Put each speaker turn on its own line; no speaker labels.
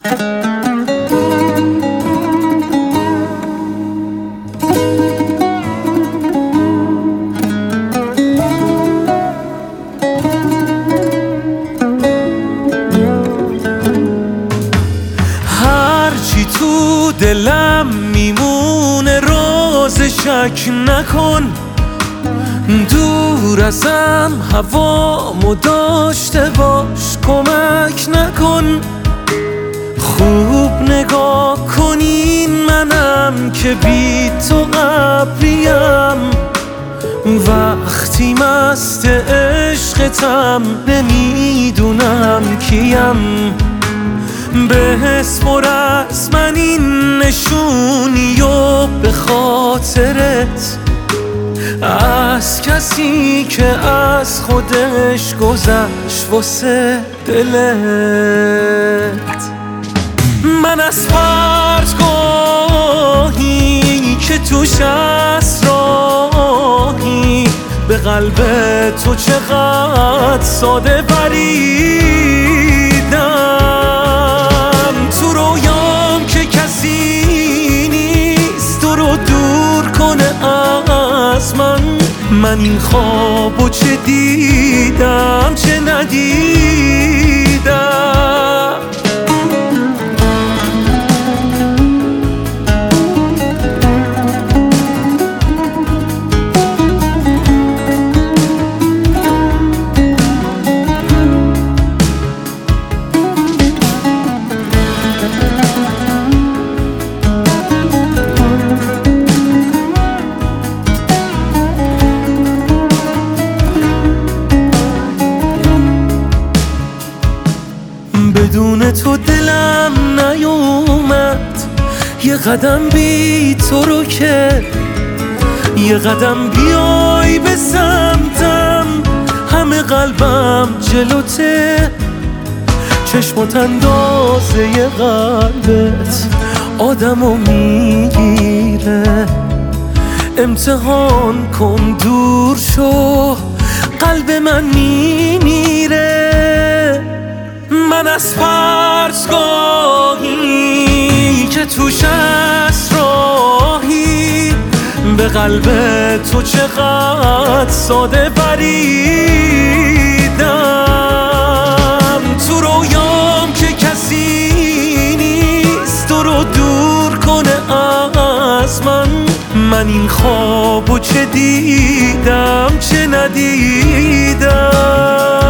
هرچی تو دلم میمونه راز شک نکن، دور ازم هوامو داشته باش کمک نکن. خوب نگاه کنین منم که بی تو ابریم، وقتی مست عشقتم نمیدونم کیم. بسپر از من این نشونی و به خاطرت، از کسی که از خودش گذشت واسه دلت. من از پرتگاهی که توش اسراری، به قلب تو چقدر ساده پریدم. تو رویام که کسی نیست تو رو دور کنه از من این خوابو چه دیدم چه ندیدم. بدون تو دلم نیومد یه قدم بی تو رو که، یه قدم بیای به سمتم همه قلبم جلوته. چشمات اندازه ی قلبت آدمو میگیره، امتحان کن دور شو قلب من میمیره. من از پرتگاهی که توش اسراری، به قلب تو چقدر ساده پریدم. تو رویام که کسی نیست تو رو دور کنه از من این خوابو چه دیدم چه ندیدم.